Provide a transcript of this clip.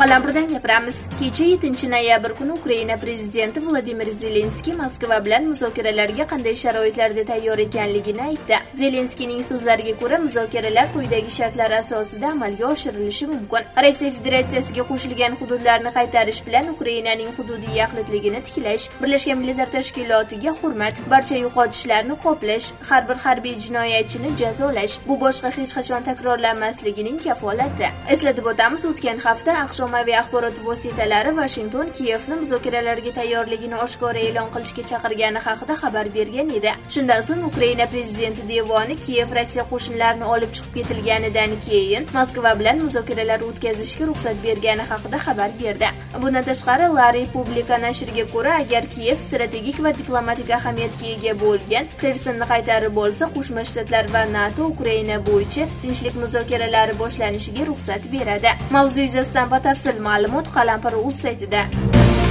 Qalampirdan gapiramiz. Kecha 7-noyabr kuni Ukraina prezidenti Vladimir Zelenskiy Moskva bilan muzokaralarga qanday sharoitlarda tayyor ekanligini aytdi. Zelenskiyning so'zlariga ko'ra, muzokaralar quyidagi shartlar asosida amalga oshirilishi mumkin. Rossiya Federatsiyasiga qo'shilgan hududlarni qaytarish bilan Ukrainaning hududiy yaxlitligini tiklash, Birlashgan Millatlar Tashkilotiga hurmat, barcha yo'qotishlarni qoplash, har bir harbiy jinoyatchini jazolash, bu boshqa hech qachon takrorlanmasligining kafolati. Eslatib o'tamiz, o'tgan hafta ommaviy axborot vositalari Washington Kiyevni muzokaralarga tayyorligini oshkora e'lon qilishga chaqirgani haqida xabar bergan edi. Shundan so'ng Ukraina prezidenti devoni Kiyev Rossiya qo'shinlarini olib chiqib ketilganidan keyin Moskva bilan muzokaralar o'tkazishga ruxsat bergani haqida xabar berdi. Bundan tashqari, La Republika nashriga ko'ra, agar Kiyev strategik va diplomatik ahamiyatga ega bo'lgan Xersonni qaytarib bo'lsa, Qo'shma Shtatlar va NATO Ukraina bo'yicha tinchlik muzokaralari boshlanishiga ruxsat beradi. Mavzu yuzasidan batafsil ma'lumot Qalampir.uz saytida.